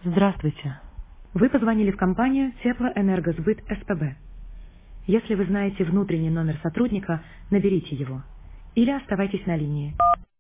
Здравствуйте. Вы позвонили в компанию Теплоэнергосбыт СПБ. Если вы знаете внутренний номер сотрудника, наберите его или оставайтесь на линии.